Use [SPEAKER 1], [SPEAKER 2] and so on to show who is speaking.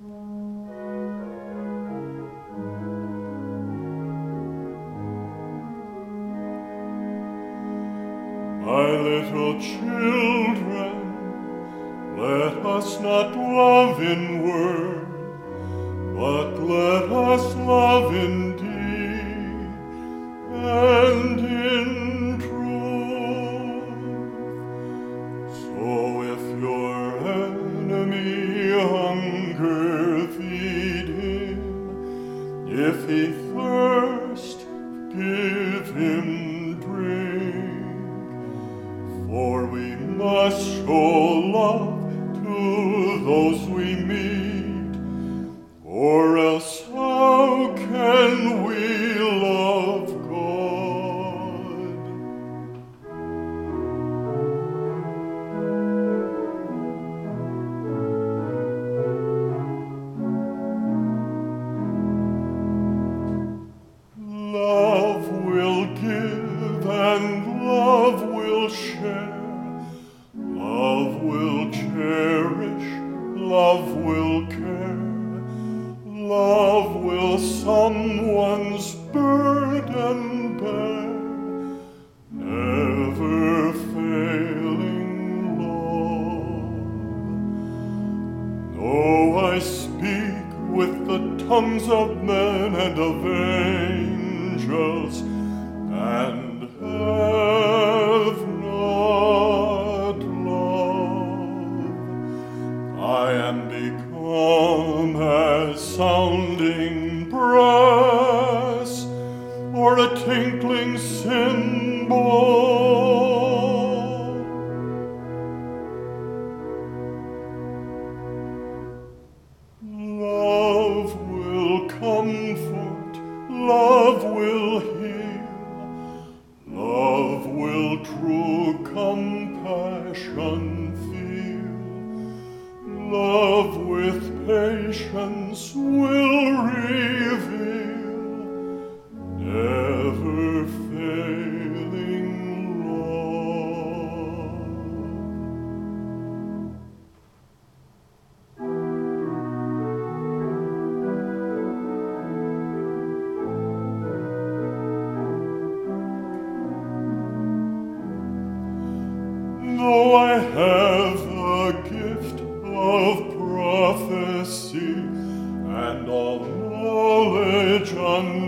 [SPEAKER 1] My little children, let us not love in word, but let us love in deed and in truth. So if your enemy hunger, feed him. If he thirst, give him drink. For we must show love to those we meet, or else how can we love God? Love will give and love will share. Love will cherish, love will care. Love will someone's burden bear. Never failing love. Though I speak with the tongues of men and of angels, and have not love, I am become as sounding brass or a tinkling cymbal. Love will comfort, love will heal, love will true compassion feel. Love with patience will reveal never failing love. Though I have a gift of prophecy and all knowledge